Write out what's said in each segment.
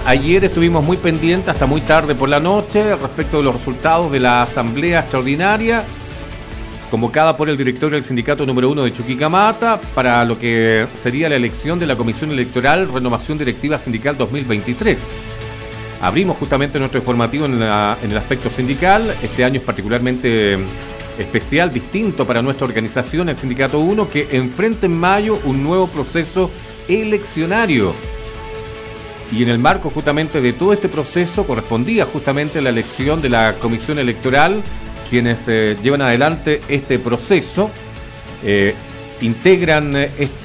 ayer estuvimos muy pendientes hasta muy tarde por la noche respecto de los resultados de la asamblea extraordinaria convocada por el directorio del sindicato número 1 de Chuquicamata para lo que sería la elección de la Comisión Electoral Renovación Directiva Sindical 2023. Abrimos justamente nuestro informativo en el aspecto sindical. Este año es particularmente especial, distinto para nuestra organización, el Sindicato 1, que enfrenta en mayo un nuevo proceso eleccionario. Y en el marco justamente de todo este proceso correspondía justamente la elección de la Comisión Electoral, quienes llevan adelante este proceso, integran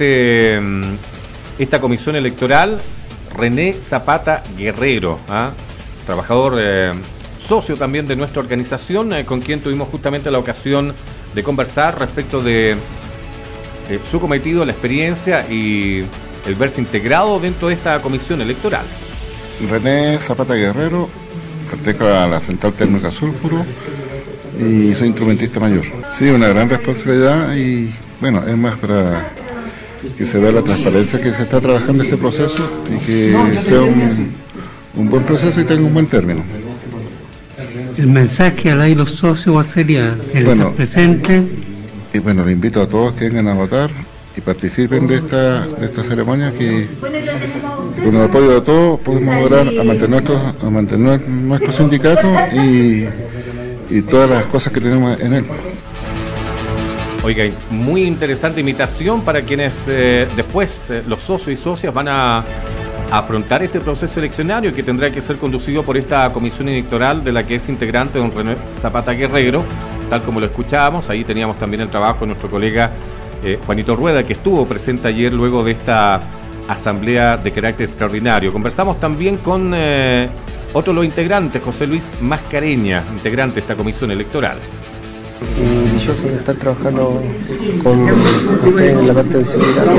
esta Comisión Electoral René Zapata Guerrero, trabajador socio también de nuestra organización, con quien tuvimos justamente la ocasión de conversar respecto de su cometido, la experiencia y el verse integrado dentro de esta comisión electoral. René Zapata Guerrero, pertenezco a la Central Térmica Sulfuro y soy instrumentista mayor. Sí, una gran responsabilidad y bueno, es más para que se vea la transparencia que se está trabajando este proceso y que sea un buen proceso y tenga un buen término. El mensaje al aire los socios, ¿cuál sería? ¿El estar presente? Y bueno, le invito a todos que vengan a votar y participen de esta ceremonia que con el apoyo de todos podemos lograr a mantener nuestro sindicato y todas las cosas que tenemos en él. Oiga, muy interesante invitación para quienes después los socios y socias van a afrontar este proceso eleccionario que tendrá que ser conducido por esta comisión electoral de la que es integrante don René Zapata Guerrero, tal como lo escuchábamos. Ahí teníamos también el trabajo de nuestro colega Juanito Rueda, que estuvo presente ayer luego de esta asamblea de carácter extraordinario. Conversamos también con otro de los integrantes, José Luis Mascareña, integrante de esta comisión electoral. Dichoso de estar trabajando con ustedes en la parte del sindicato.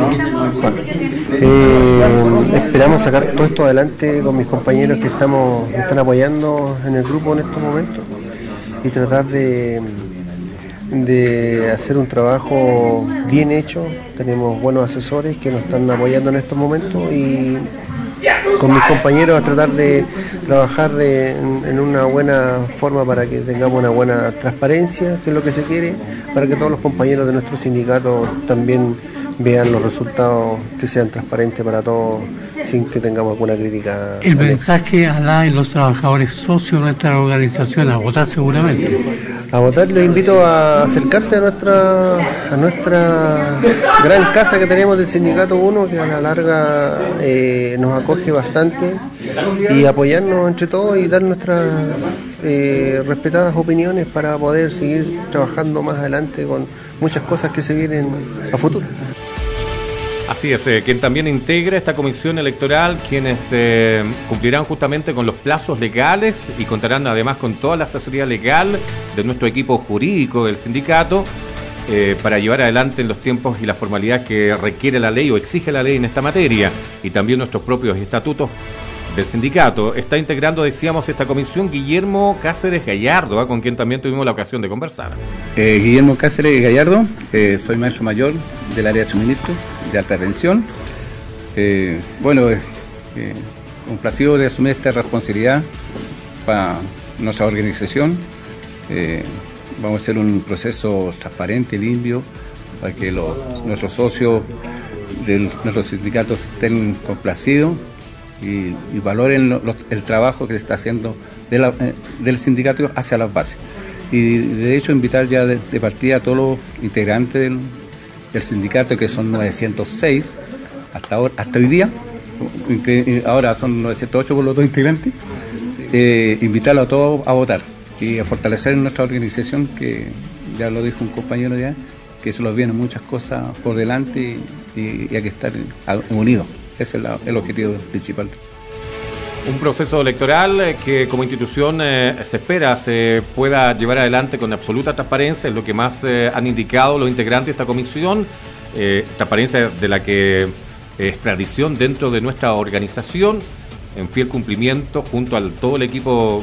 Esperamos sacar todo esto adelante con mis compañeros que me están apoyando en el grupo en estos momentos y tratar de hacer un trabajo bien hecho. Tenemos buenos asesores que nos están apoyando en estos momentos y con mis compañeros a tratar de trabajar en una buena forma para que tengamos una buena transparencia, que es lo que se quiere, para que todos los compañeros de nuestro sindicato también vean los resultados que sean transparentes para todos sin que tengamos alguna crítica. El mensaje a los trabajadores socios de nuestra organización a votar seguramente. A votar les invito a acercarse a nuestra gran casa que tenemos del Sindicato 1, que a la larga nos acoge bastante, y apoyarnos entre todos y dar nuestras respetadas opiniones para poder seguir trabajando más adelante con muchas cosas que se vienen a futuro. Así es, quien también integra esta comisión electoral, quienes cumplirán justamente con los plazos legales y contarán además con toda la asesoría legal de nuestro equipo jurídico del sindicato para llevar adelante en los tiempos y las formalidades que requiere la ley o exige la ley en esta materia, y también nuestros propios estatutos del sindicato. Está integrando, decíamos, esta comisión Guillermo Cáceres Gallardo, con quien también tuvimos la ocasión de conversar. Guillermo Cáceres Gallardo, soy maestro mayor del área de suministro de alta tensión. Complacido de asumir esta responsabilidad para nuestra organización. Vamos a hacer un proceso transparente, limpio, para que nuestros socios de nuestros sindicatos estén complacidos y valoren el trabajo que se está haciendo del sindicato hacia las bases. Y de hecho invitar ya de partida a todos los integrantes del sindicato, que son 906 hasta hoy día, ahora son 908 por los dos integrantes, invitarlos a todos a votar y a fortalecer nuestra organización, que ya lo dijo un compañero ya, que se nos vienen muchas cosas por delante y hay que estar unidos. Ese es el objetivo principal. Un proceso electoral que como institución se espera se pueda llevar adelante con absoluta transparencia, es lo que más han indicado los integrantes de esta comisión, transparencia de la que es tradición dentro de nuestra organización, en fiel cumplimiento junto a todo el equipo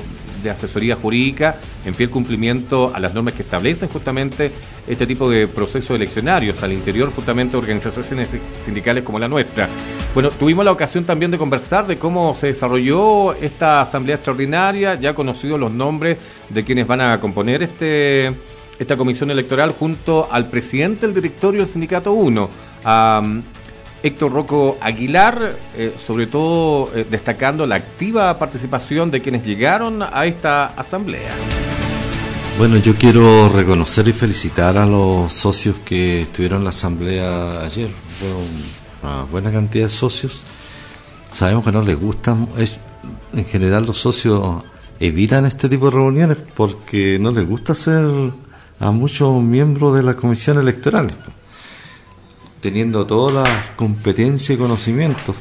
de asesoría jurídica en fiel cumplimiento a las normas que establecen justamente este tipo de procesos eleccionarios al interior justamente de organizaciones sindicales como la nuestra. Bueno, tuvimos la ocasión también de conversar de cómo se desarrolló esta asamblea extraordinaria, ya conocidos los nombres de quienes van a componer esta comisión electoral junto al presidente del directorio del Sindicato 1, a Héctor Rocco Aguilar, sobre todo destacando la activa participación de quienes llegaron a esta asamblea. Bueno, yo quiero reconocer y felicitar a los socios que estuvieron en la asamblea ayer. Fue una buena cantidad de socios. Sabemos que no les gustan, en general los socios evitan este tipo de reuniones porque no les gusta ser a muchos miembros de la comisión electoral, teniendo todas las competencias y conocimientos.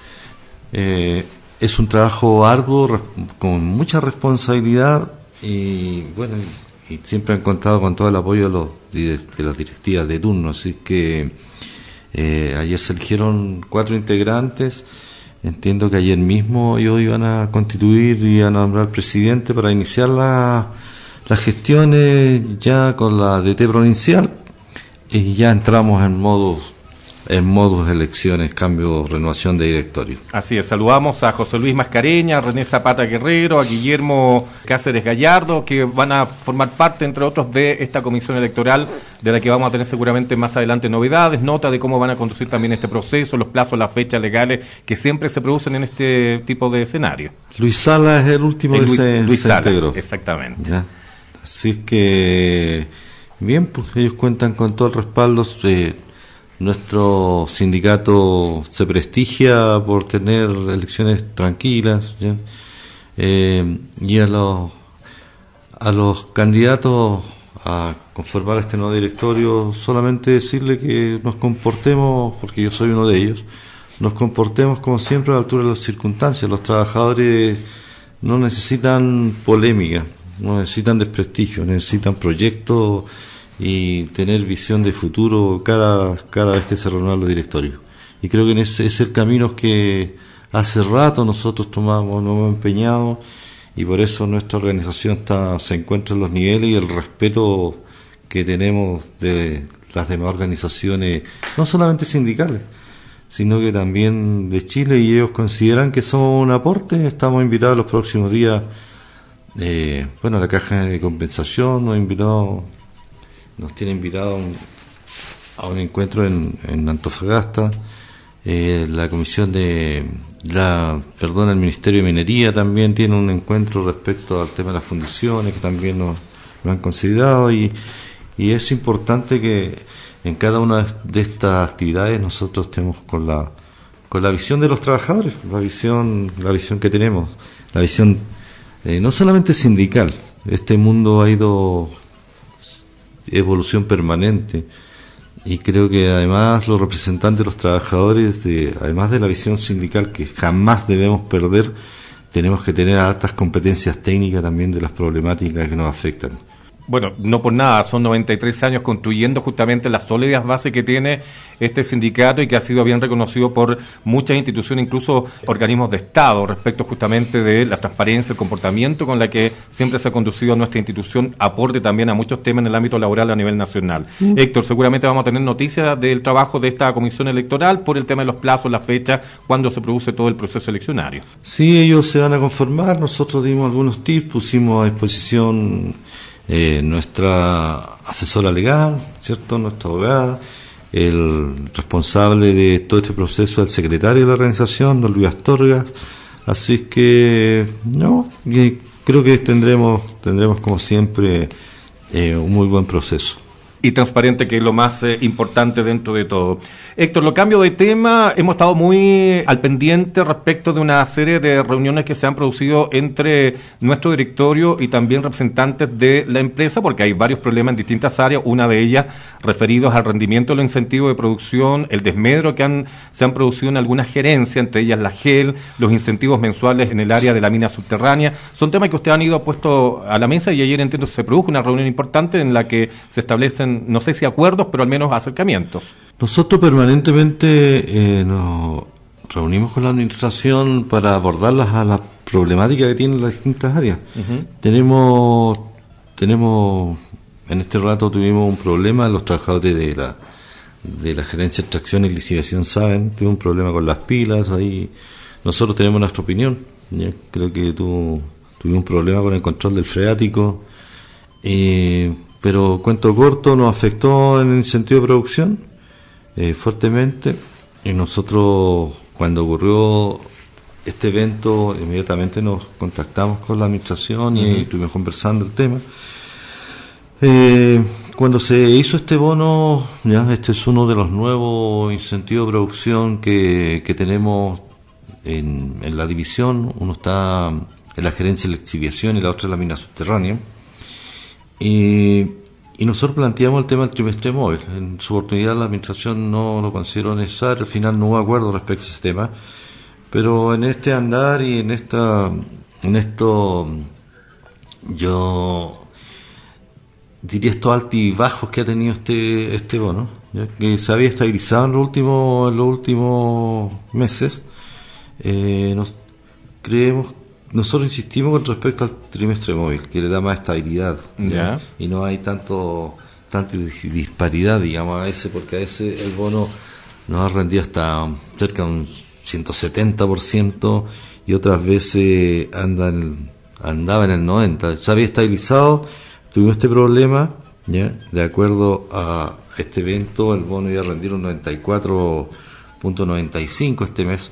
Es un trabajo arduo, con mucha responsabilidad y bueno, y siempre han contado con todo el apoyo de las directivas de turno, así que ayer se eligieron 4 integrantes. Entiendo que ayer mismo ellos iban a constituir y a nombrar presidente para iniciar las gestiones ya con la DT provincial, y ya entramos en modos de elecciones, cambio, renovación de directorio. Así es, saludamos a José Luis Mascareña, a René Zapata Guerrero, a Guillermo Cáceres Gallardo, que van a formar parte, entre otros, de esta comisión electoral, de la que vamos a tener seguramente más adelante novedades, nota de cómo van a conducir también este proceso, los plazos, las fechas legales que siempre se producen en este tipo de escenario. Luis Sala es el último que se integró. Exactamente. ¿Ya? Así es que, bien, pues ellos cuentan con todo el respaldo. Nuestro sindicato se prestigia por tener elecciones tranquilas, ¿ya? Y a los candidatos a conformar este nuevo directorio solamente decirle que nos comportemos, porque yo soy uno de ellos, nos comportemos como siempre a la altura de las circunstancias. Los trabajadores no necesitan polémica, no necesitan desprestigio, necesitan proyectos y tener visión de futuro cada vez que se renuevan los directorios. Y creo que ese es el camino que hace rato nosotros nos hemos empeñado, y por eso nuestra organización se encuentra en los niveles, y el respeto que tenemos de las demás organizaciones, no solamente sindicales, sino que también de Chile, y ellos consideran que somos un aporte. Estamos invitados los próximos días, la Caja de Compensación nos tiene invitado a un encuentro en Antofagasta. La comisión el Ministerio de Minería también tiene un encuentro respecto al tema de las fundiciones, que también nos han considerado, y es importante que en cada una de estas actividades nosotros estemos con la visión de los trabajadores, la visión que tenemos, la visión no solamente sindical. Este mundo ha ido evolución permanente, y creo que además los representantes de los trabajadores, además de la visión sindical que jamás debemos perder, tenemos que tener altas competencias técnicas también de las problemáticas que nos afectan. Bueno, no por nada, son 93 años construyendo justamente las sólidas bases que tiene este sindicato, y que ha sido bien reconocido por muchas instituciones, incluso organismos de Estado, respecto justamente de la transparencia, el comportamiento con la que siempre se ha conducido nuestra institución, aporte también a muchos temas en el ámbito laboral a nivel nacional. Héctor, seguramente vamos a tener noticias del trabajo de esta comisión electoral por el tema de los plazos, las fechas, cuando se produce todo el proceso eleccionario. Sí, ellos se van a conformar. Nosotros dimos algunos tips, pusimos a disposición nuestra asesora legal, ¿cierto?, nuestra abogada, el responsable de todo este proceso, el secretario de la organización, don Luis Astorgas. Así que creo que tendremos como siempre un muy buen proceso. Y transparente, que es lo más importante dentro de todo. Héctor, lo cambio de tema, hemos estado muy al pendiente respecto de una serie de reuniones que se han producido entre nuestro directorio y también representantes de la empresa, porque hay varios problemas en distintas áreas, una de ellas referidos al rendimiento de los incentivos de producción, el desmedro que se han producido en algunas gerencias, entre ellas la GEL, los incentivos mensuales en el área de la mina subterránea. Son temas que ustedes han ido puesto a la mesa, y ayer entiendo se produjo una reunión importante en la que se establecen, no sé si acuerdos, pero al menos acercamientos. Nosotros permanentemente nos reunimos con la administración para abordarlas a las problemática que tienen las distintas áreas. Tenemos en este rato tuvimos un problema, los trabajadores de la gerencia de extracción y licitación saben, tuvimos un problema con las pilas, ahí nosotros tenemos nuestra opinión, ¿ya? Creo que tuvimos un problema con el control del freático, pero cuento corto, nos afectó en el sentido de producción fuertemente, y nosotros cuando ocurrió este evento inmediatamente nos contactamos con la administración y estuvimos conversando el tema. Cuando se hizo este bono, ya este es uno de los nuevos incentivos de producción que tenemos en la división. Uno está en la gerencia de la exhibición y la otra en la mina subterránea. Y nosotros planteamos el tema del trimestre móvil. En su oportunidad la administración no lo consideró necesario, al final no hubo acuerdo respecto a ese tema. Pero en este andar y en esto yo diría estos altibajos que ha tenido este bono, ¿ya? Que se había estabilizado en los últimos meses. Nosotros insistimos con respecto al trimestre móvil, que le da más estabilidad, ¿ya? Y no hay tanta disparidad, digamos, porque a veces el bono nos ha rendido hasta cerca de un 170% y otras veces andaba en el 90%. Se había estabilizado. Tuvimos este problema, ¿ya? De acuerdo a este evento, el bono iba a rendir un 94.95 este mes.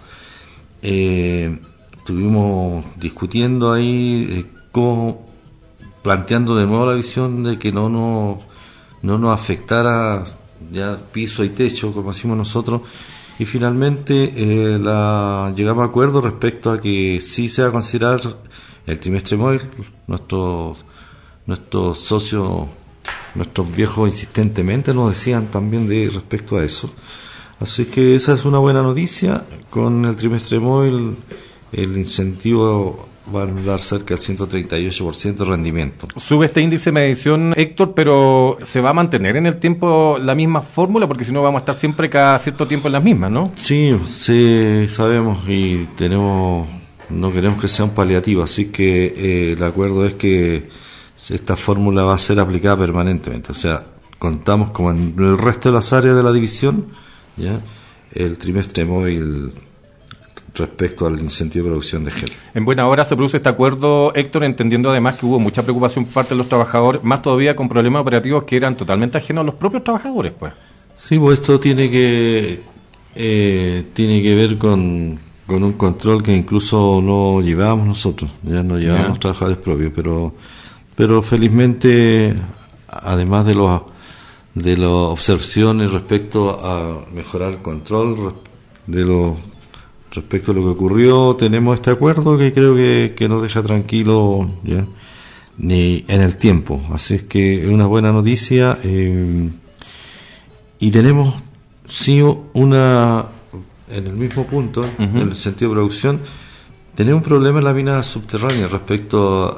Estuvimos discutiendo ahí cómo, planteando de nuevo la visión de que no nos afectara ya piso y techo, como decimos nosotros, y finalmente llegamos a acuerdo respecto a que sí se va a considerar el trimestre móvil. Nuestros socios, nuestros viejos insistentemente nos decían también respecto a eso. Así que esa es una buena noticia. Con el trimestre móvil el incentivo va a dar cerca del 138% de rendimiento. Sube este índice de medición, Héctor, pero ¿se va a mantener en el tiempo la misma fórmula? Porque si no vamos a estar siempre cada cierto tiempo en las mismas, ¿no? Sí, sabemos y no queremos que sea un paliativo, así que el acuerdo es que esta fórmula va a ser aplicada permanentemente. O sea, contamos como en el resto de las áreas de la división, ¿ya? El trimestre móvil respecto al incentivo de producción de gel. En buena hora se produce este acuerdo, Héctor, entendiendo además que hubo mucha preocupación por parte de los trabajadores, más todavía con problemas operativos que eran totalmente ajenos a los propios trabajadores, pues. Sí, pues esto tiene que ver con un control que incluso no llevábamos nosotros, ya no llevábamos los trabajadores propios, pero felizmente, además de las observaciones respecto a mejorar el control respecto a lo que ocurrió, tenemos este acuerdo que creo que nos deja tranquilo ya en el tiempo. Así es que es una buena noticia, y tenemos sí en el mismo punto, en el sentido de producción, tenemos un problema en la mina subterránea respecto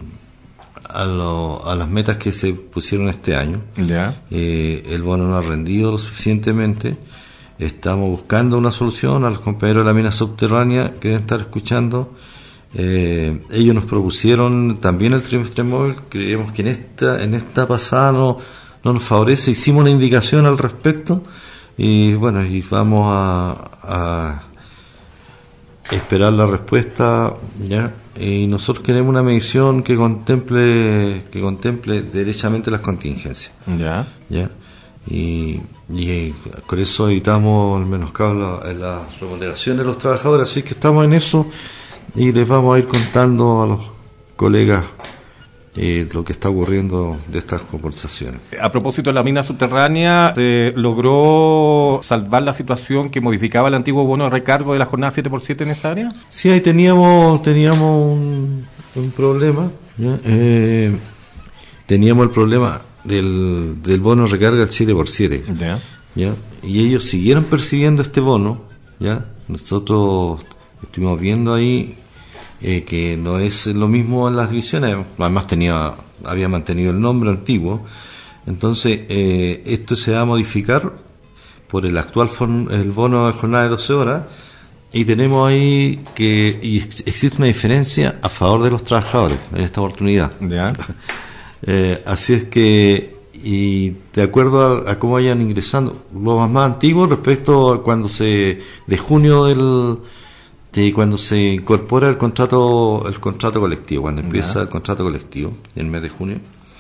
a las metas que se pusieron este año. El bono no ha rendido lo suficientemente. Estamos buscando una solución. A los compañeros de la mina subterránea que deben estar escuchando, ellos nos propusieron también el trimestre móvil. Creemos que en esta pasada no nos favorece. Hicimos una indicación al respecto y bueno, y vamos a esperar la respuesta, ¿ya? Y nosotros queremos una medición que contemple derechamente las contingencias, ¿ya? Y con eso evitamos el menoscabo en las remuneraciones de los trabajadores. Así que estamos en eso y les vamos a ir contando a los colegas lo que está ocurriendo de estas conversaciones. A propósito de la mina subterránea, ¿se logró salvar la situación que modificaba el antiguo bono de recargo de la jornada 7x7 en esa área? Sí, ahí teníamos un problema, ¿ya? Teníamos el problema del bono de recarga del 7x7, ¿ya? Y ellos siguieron percibiendo este bono, ¿ya? Nosotros estuvimos viendo ahí que no es lo mismo en las divisiones, además había mantenido el nombre antiguo. Entonces esto se va a modificar por el actual el bono de jornada de 12 horas, Y tenemos ahí existe una diferencia a favor de los trabajadores en esta oportunidad. ¿Ya? Así es que, y de acuerdo a cómo vayan ingresando los más antiguos respecto a cuando de junio cuando se incorpora el contrato colectivo, cuando empieza el contrato colectivo en el mes de junio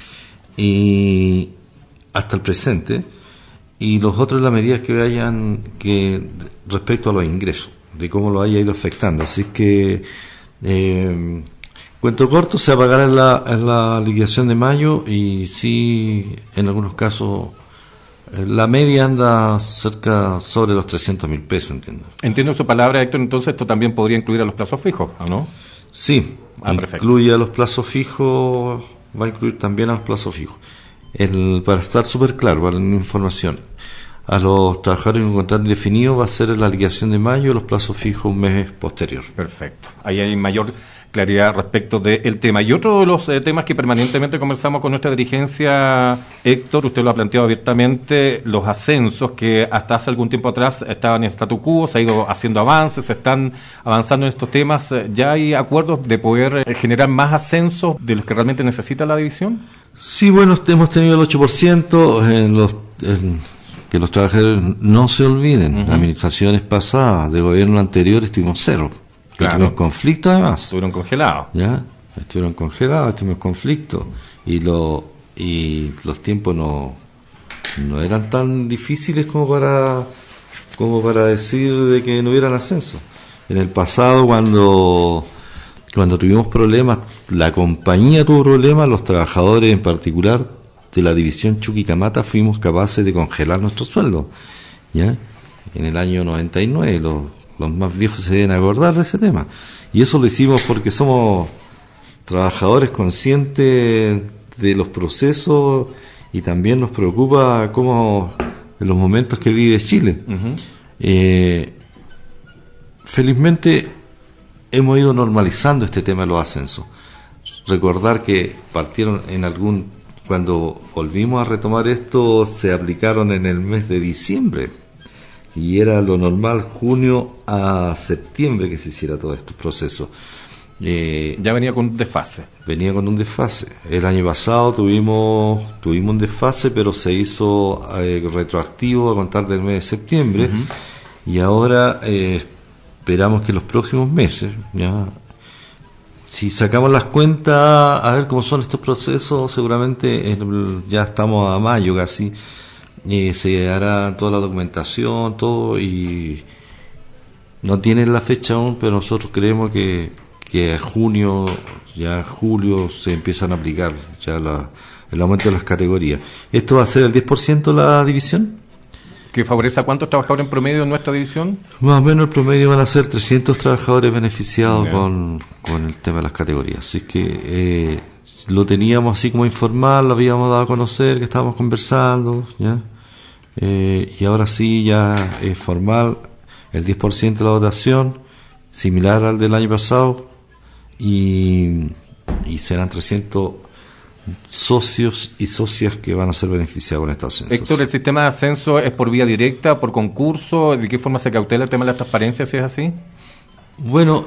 y hasta el presente, y los otros las medidas que vayan respecto a los ingresos, de cómo lo haya ido afectando. Así que cuento corto, se va a pagar en la liquidación de mayo, y sí, en algunos casos la media anda sobre los 300.000 pesos, entiendo. Entiendo su palabra, Héctor. Entonces esto también podría incluir a los plazos fijos, ¿o no? Sí, incluye a los plazos fijos, va a incluir también a los plazos fijos. Para estar súper claro, para la información, a los trabajadores en un contrato indefinido va a ser la liquidación de mayo, y los plazos fijos un mes posterior. Perfecto. Ahí hay mayor claridad respecto del tema. Y otro de los temas que permanentemente conversamos con nuestra dirigencia, Héctor, usted lo ha planteado abiertamente, los ascensos que hasta hace algún tiempo atrás estaban en statu quo, se ha ido haciendo avances, se están avanzando en estos temas. ¿Ya hay acuerdos de poder generar más ascensos de los que realmente necesita la división? Sí, bueno, hemos tenido el 8%, que los trabajadores no se olviden. Las administraciones pasadas de gobierno anterior estuvimos cero. Claro. Tuvimos conflictos además. Estuvieron congelados. ¿Ya? Estuvieron congelados, tuvimos conflictos. Y los tiempos no eran tan difíciles como para decir de que no hubieran ascenso. En el pasado, cuando tuvimos problemas, la compañía tuvo problemas, los trabajadores en particular de la división Chuquicamata fuimos capaces de congelar nuestros sueldos. ¿Ya? En el año 99, los más viejos se deben acordar de ese tema. Y eso lo hicimos porque somos trabajadores conscientes de los procesos, y también nos preocupa cómo en los momentos que vive Chile. Felizmente hemos ido normalizando este tema de los ascensos. Recordar que partieron cuando volvimos a retomar esto, se aplicaron en el mes de diciembre, y era lo normal junio a septiembre que se hiciera todos estos procesos. Ya venía con un desfase. Venía con un desfase. El año pasado tuvimos un desfase, pero se hizo retroactivo a contar del mes de septiembre, y ahora esperamos que los próximos meses, ya, si sacamos las cuentas a ver cómo son estos procesos, seguramente ya estamos a mayo casi. Se hará toda la documentación, todo, y no tienen la fecha aún, pero nosotros creemos que a junio, ya julio, se empiezan a aplicar ya el aumento de las categorías. ¿Esto va a ser el 10% la división? ¿Que favorece a cuántos trabajadores en promedio en nuestra división? Más o menos el promedio van a ser 300 trabajadores beneficiados con el tema de las categorías. Así que lo teníamos así como informal, lo habíamos dado a conocer, que estábamos conversando, ¿ya? Y ahora sí ya es formal el 10% de la dotación, similar al del año pasado, y serán 300 socios y socias que van a ser beneficiados con esta ascenso. Héctor, ¿el sistema de ascenso es por vía directa, por concurso? ¿De qué forma se cautela el tema de la transparencia, si es así? Bueno,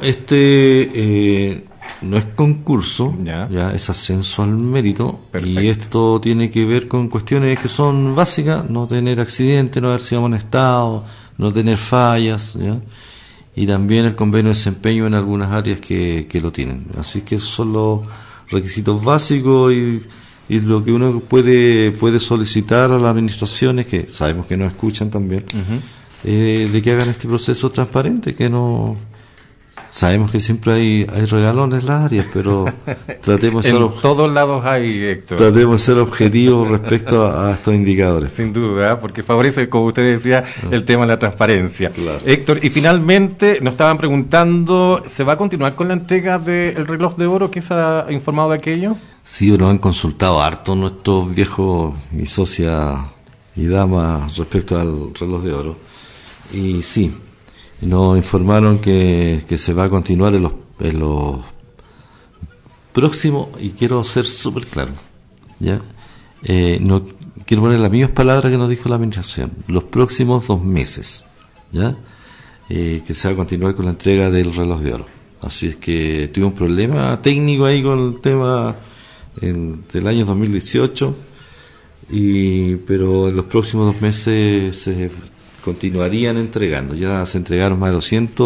no es concurso, ya es ascenso al mérito. Perfecto. Y esto tiene que ver con cuestiones que son básicas: no tener accidentes, no haber sido amonestado, no tener fallas, ¿ya? Y también el convenio de desempeño en algunas áreas que lo tienen. Así que esos son los requisitos básicos, y lo que uno puede solicitar a las administraciones, que sabemos que nos escuchan también, de que hagan este proceso transparente, que no... Sabemos que siempre hay regalones en las áreas, pero tratemos de ser en todos lados hay, Héctor. Tratemos de ser objetivos respecto a estos indicadores. Sin duda, porque favorece, como usted decía, el tema de la transparencia. Claro. Héctor, y finalmente nos estaban preguntando, ¿se va a continuar con la entrega del reloj de oro? ¿Qué se ha informado de aquello? Sí, nos han consultado harto nuestros viejos y socias y damas respecto al reloj de oro. Y sí, nos informaron que se va a continuar en los próximos, y quiero ser súper claro, ¿ya? No quiero poner las mismas palabras que nos dijo la administración, los próximos 2 meses, ¿ya? que se va a continuar con la entrega del reloj de oro. Así es que tuve un problema técnico ahí con el tema del año 2018, pero en los próximos 2 meses se continuarían entregando. Ya se entregaron más de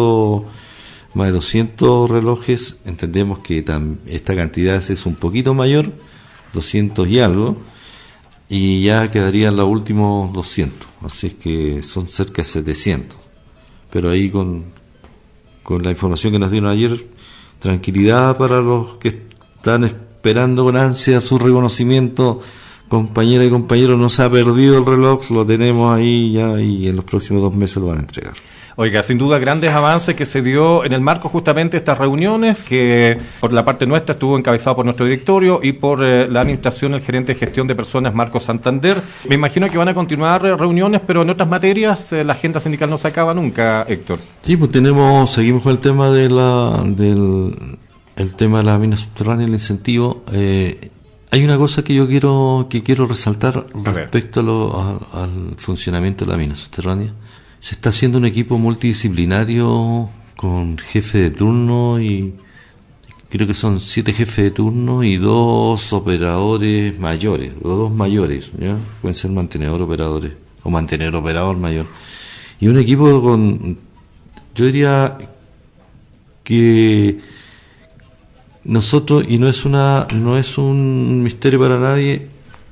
200 relojes. Entendemos que esta cantidad es un poquito mayor, 200 y algo, y ya quedarían los últimos 200, así es que son cerca de 700. Pero ahí con la información que nos dieron ayer, tranquilidad para los que están esperando con ansia su reconocimiento. Compañera y compañero, no se ha perdido el reloj, lo tenemos ahí ya y en los próximos 2 meses lo van a entregar. Oiga, sin duda grandes avances que se dio en el marco justamente de estas reuniones, que por la parte nuestra estuvo encabezado por nuestro directorio y por la administración, el gerente de gestión de personas, Marcos Santander. Me imagino que van a continuar reuniones, pero en otras materias la agenda sindical no se acaba nunca, Héctor. Sí, pues seguimos con el tema del tema de la mina subterránea, el incentivo. Hay una cosa que yo quiero resaltar respecto al funcionamiento de la mina subterránea. Se está haciendo un equipo multidisciplinario con jefe de turno y creo que son 7 jefes de turno y 2 operadores mayores, o 2 mayores, ¿ya? Pueden ser mantenedor operadores o mantenedor operador mayor. Y un equipo yo diría que nosotros, y no es un misterio para nadie,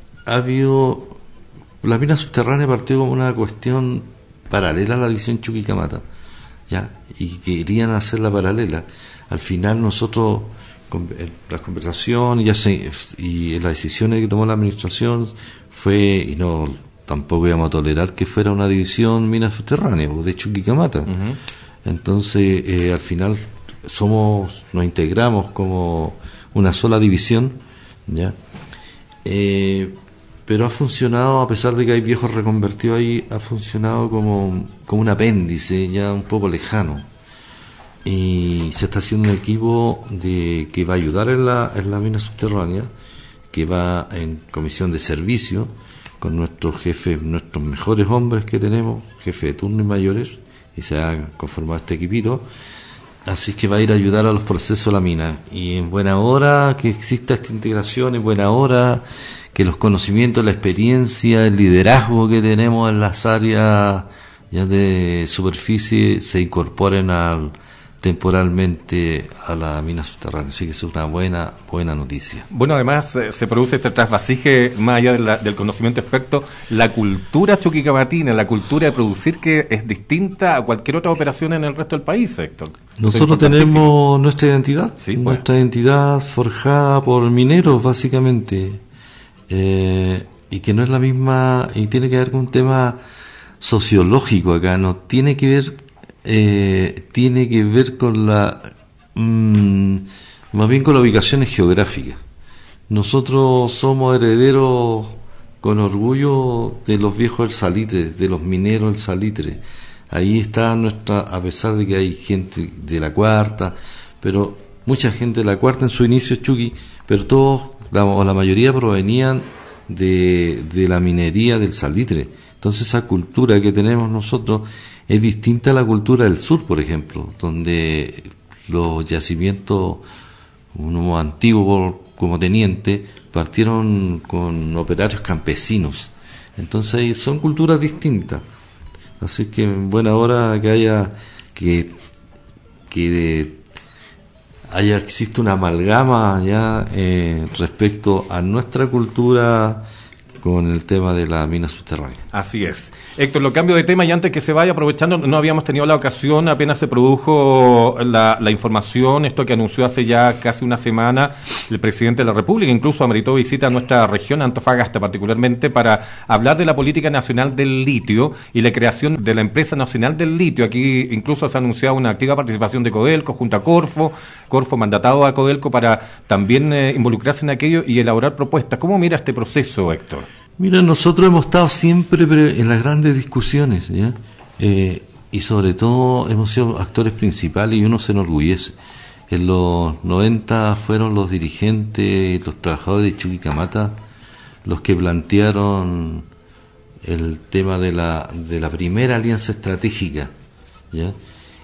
la mina subterránea partió como una cuestión paralela a la división Chuquicamata, ¿ya? Y querían hacerla paralela. Al final nosotros, con las conversaciones y las decisiones que tomó la administración fue, y tampoco íbamos a tolerar que fuera una división mina subterránea de Chuquicamata. Uh-huh. Entonces al final nos integramos como una sola división, ¿ya? Pero ha funcionado, a pesar de que hay viejos reconvertidos ahí, ha funcionado como un apéndice ya un poco lejano. Y se está haciendo un equipo que va a ayudar en la mina subterránea, que va en comisión de servicio, con nuestros jefes, nuestros mejores hombres que tenemos, jefes de turno y mayores, y se ha conformado este equipito. Así que va a ir a ayudar a los procesos de la mina. Y en buena hora que exista esta integración, en buena hora que los conocimientos, la experiencia, el liderazgo que tenemos en las áreas ya de superficie se incorporen temporalmente a la mina subterránea. Así que es una buena noticia. Bueno, además se produce este trasvasije, más allá del conocimiento experto, la cultura chuquicamatina, la cultura de producir, que es distinta a cualquier otra operación en el resto del país, Héctor. Nosotros tenemos nuestra identidad, sí, nuestra identidad forjada por mineros, básicamente. Y que no es la misma, y tiene que ver con un tema sociológico acá, no tiene que ver con más bien con las ubicaciones geográficas. Nosotros somos herederos con orgullo de los viejos del salitre, de los mineros del salitre. Ahí está a pesar de que hay gente de la cuarta, pero mucha gente de la cuarta en su inicio es Chuqui, pero todos, o la mayoría, provenían de la minería del salitre. Entonces esa cultura que tenemos nosotros es distinta a la cultura del sur, por ejemplo, donde los yacimientos, uno antiguo como teniente, partieron con operarios campesinos. Entonces son culturas distintas. Así que en buena hora existe una amalgama ya respecto a nuestra cultura con el tema de la mina subterránea. Así es. Héctor, lo cambio de tema y antes que se vaya, aprovechando, no habíamos tenido la ocasión, apenas se produjo la información, esto que anunció hace ya casi una semana el presidente de la República, incluso ameritó visita a nuestra región, Antofagasta particularmente, para hablar de la política nacional del litio y la creación de la empresa nacional del litio. Aquí incluso se ha anunciado una activa participación de Codelco junto a Corfo mandatado a Codelco para también involucrarse en aquello y elaborar propuestas. ¿Cómo mira este proceso, Héctor? Mira, nosotros hemos estado siempre en las grandes discusiones, ¿ya? Y sobre todo hemos sido actores principales y uno se enorgullece. En los 90 fueron los dirigentes, los trabajadores de Chuquicamata los que plantearon el tema de la primera alianza estratégica, ¿ya?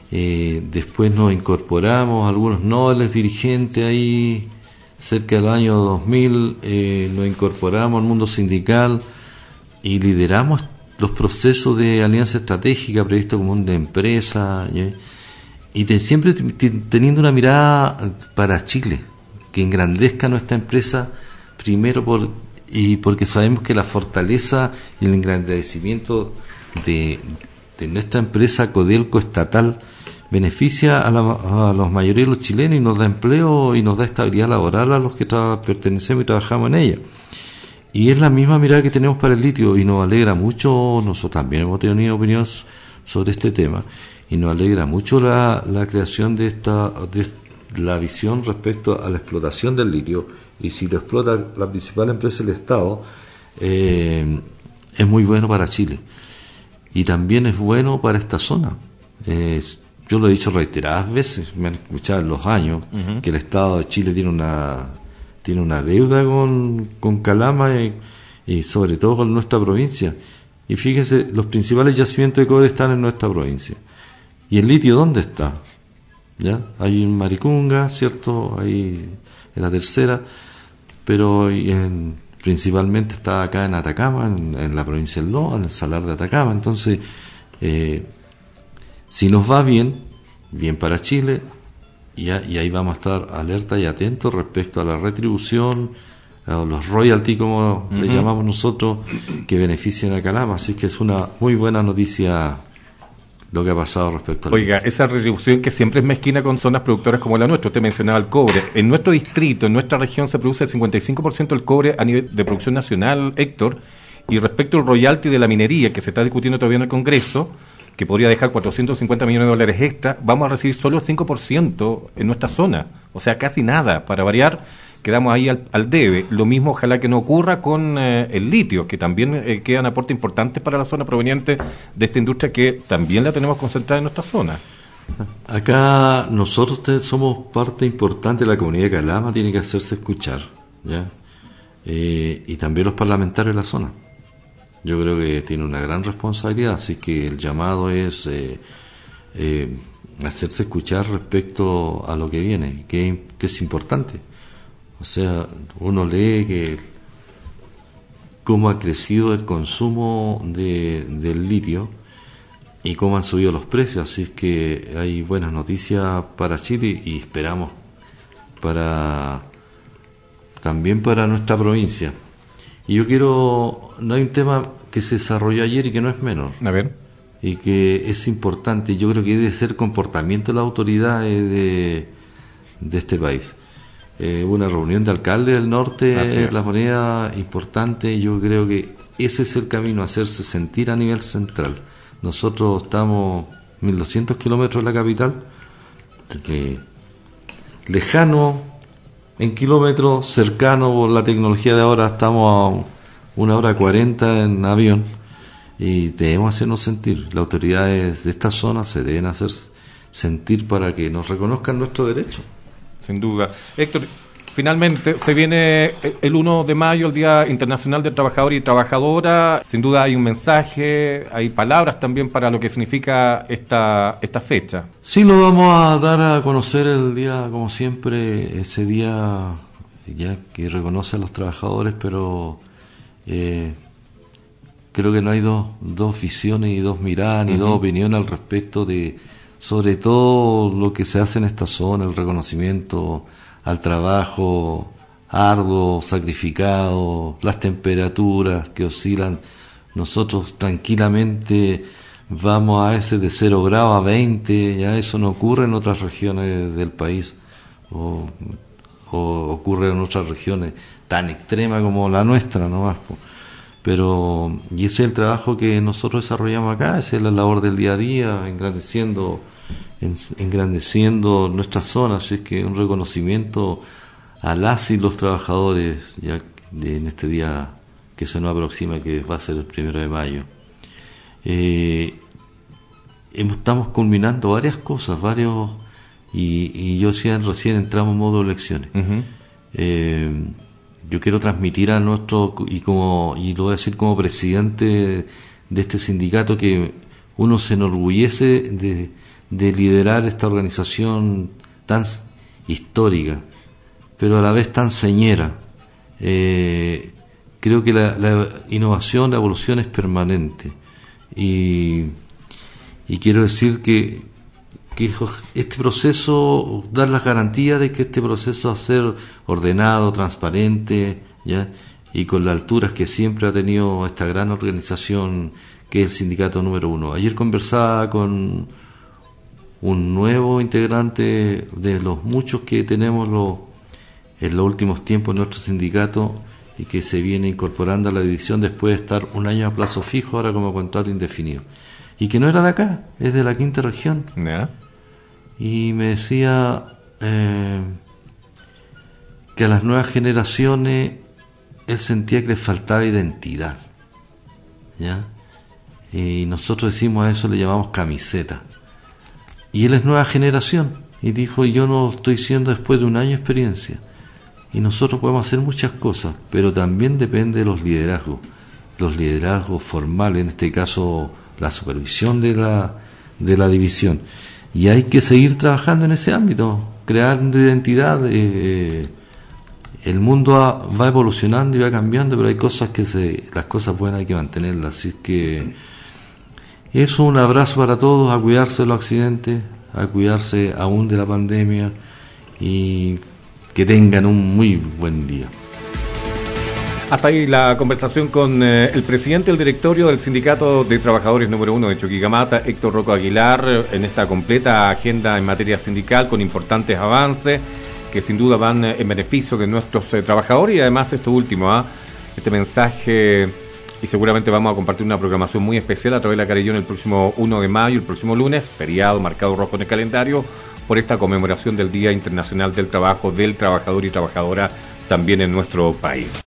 Después nos incorporamos, algunos nobles dirigentes ahí, cerca del año 2000, nos incorporamos al mundo sindical y lideramos los procesos de alianza estratégica, proyecto común de empresa, siempre teniendo una mirada para Chile, que engrandezca nuestra empresa, primero porque sabemos que la fortaleza y el engrandecimiento de nuestra empresa Codelco estatal beneficia a los mayoría de los chilenos y nos da empleo y nos da estabilidad laboral a los que pertenecemos y trabajamos en ella. Y es la misma mirada que tenemos para el litio y nos alegra mucho. Nosotros también hemos tenido opinión sobre este tema y nos alegra mucho la creación de la visión respecto a la explotación del litio, y si lo explota la principal empresa del Estado, es muy bueno para Chile y también es bueno para esta zona. Yo lo he dicho reiteradas veces, me han escuchado en los años, que el Estado de Chile tiene una deuda con Calama y sobre todo con nuestra provincia. Y fíjense, los principales yacimientos de cobre están en nuestra provincia. ¿Y el litio dónde está? ¿Ya? Hay en Maricunga, ¿cierto? Hay en la tercera, pero principalmente está acá en Atacama, en la provincia del Loa, en el Salar de Atacama. Entonces, si nos va bien para Chile, y ahí vamos a estar alerta y atentos respecto a la retribución, a los royalty, como le llamamos nosotros, que benefician a Calama. Así que es una muy buena noticia lo que ha pasado respecto al litio. Esa retribución que siempre es mezquina con zonas productoras como la nuestra. Usted mencionaba el cobre. En nuestro distrito, en nuestra región, se produce el 55% del cobre a nivel de producción nacional, Héctor. Y respecto al royalty de la minería, que se está discutiendo todavía en el Congreso, que podría dejar 450 millones de dólares extra, vamos a recibir solo el 5% en nuestra zona. O sea, casi nada. Para variar, quedamos ahí al debe. Lo mismo ojalá que no ocurra con el litio, que también quedan aportes importantes para la zona proveniente de esta industria que también la tenemos concentrada en nuestra zona. Acá nosotros somos parte importante de la comunidad de Calama, tiene que hacerse escuchar, ¿ya? Y también los parlamentarios de la zona. Yo creo que tiene una gran responsabilidad, así que el llamado es hacerse escuchar respecto a lo que viene, que es importante. O sea, uno lee que cómo ha crecido el consumo del litio y cómo han subido los precios, así que hay buenas noticias para Chile y esperamos también para nuestra provincia. Y no hay un tema que se desarrolló ayer y que no es menor. A ver. Y que es importante, yo creo que debe ser comportamiento de las autoridades de este país. Una reunión de alcaldes del norte, La Moneda, importante. Yo creo que ese es el camino, hacerse sentir a nivel central. Nosotros estamos 1200 kilómetros de la capital, lejano en kilómetros, cercano por la tecnología de ahora, estamos a 1 hora 40 en avión y debemos hacernos sentir. Las autoridades de esta zona se deben hacer sentir para que nos reconozcan nuestros derechos. Sin duda. Héctor, finalmente se viene el 1 de mayo, el Día Internacional del Trabajador y Trabajadora. Sin duda hay un mensaje, hay palabras también para lo que significa esta fecha. Sí, lo vamos a dar a conocer el día, como siempre, ese día ya que reconoce a los trabajadores, pero creo que no hay dos visiones y dos miradas ni dos opiniones al respecto de, sobre todo lo que se hace en esta zona, el reconocimiento al trabajo arduo, sacrificado, las temperaturas que oscilan. Nosotros tranquilamente vamos a ese de 0 grados a 20, ya eso no ocurre en otras regiones del país, o ocurre en otras regiones tan extremas como la nuestra, ¿no? Pero, y ese es el trabajo que nosotros desarrollamos acá, esa es la labor del día a día, engrandeciendo nuestra zona. Así es que un reconocimiento a las y los trabajadores ya en este día que se nos aproxima, que va a ser el 1 de mayo. Estamos culminando varias cosas, y yo decía, recién entramos en modo de elecciones. Yo quiero transmitir a y lo voy a decir como presidente de este sindicato, que uno se enorgullece de liderar esta organización tan histórica, pero a la vez tan señera. Creo que la innovación, la evolución es permanente, y quiero decir que este proceso, dar las garantías de que este proceso va a ser ordenado, transparente, ¿ya? Y con las alturas que siempre ha tenido esta gran organización que es el sindicato número 1. Ayer conversaba con un nuevo integrante de los muchos que tenemos en los últimos tiempos en nuestro sindicato, y que se viene incorporando a la división después de estar un año a plazo fijo, ahora como contrato indefinido, y que no era de acá, es de la quinta región. ¿Ya? Y me decía que a las nuevas generaciones él sentía que les faltaba identidad, ¿ya? Y nosotros decimos a eso, le llamamos camiseta. Y él es nueva generación, y dijo: yo no lo estoy siendo después de un año de experiencia, y nosotros podemos hacer muchas cosas, pero también depende de los liderazgos formales, en este caso la supervisión de la división, y hay que seguir trabajando en ese ámbito, creando identidad. El mundo va evolucionando y va cambiando, pero hay cosas las cosas buenas hay que mantenerlas. Así que eso, un abrazo para todos, a cuidarse de los accidentes, a cuidarse aún de la pandemia, y que tengan un muy buen día. Hasta ahí la conversación con el presidente del directorio del Sindicato de Trabajadores número 1 de Chuquicamata, Héctor Rocco Aguilar, en esta completa agenda en materia sindical con importantes avances que sin duda van en beneficio de nuestros trabajadores. Y además esto último, este mensaje, y seguramente vamos a compartir una programación muy especial a través de la Carillón el próximo 1 de mayo, el próximo lunes, feriado marcado rojo en el calendario, por esta conmemoración del Día Internacional del Trabajo, del trabajador y trabajadora también en nuestro país.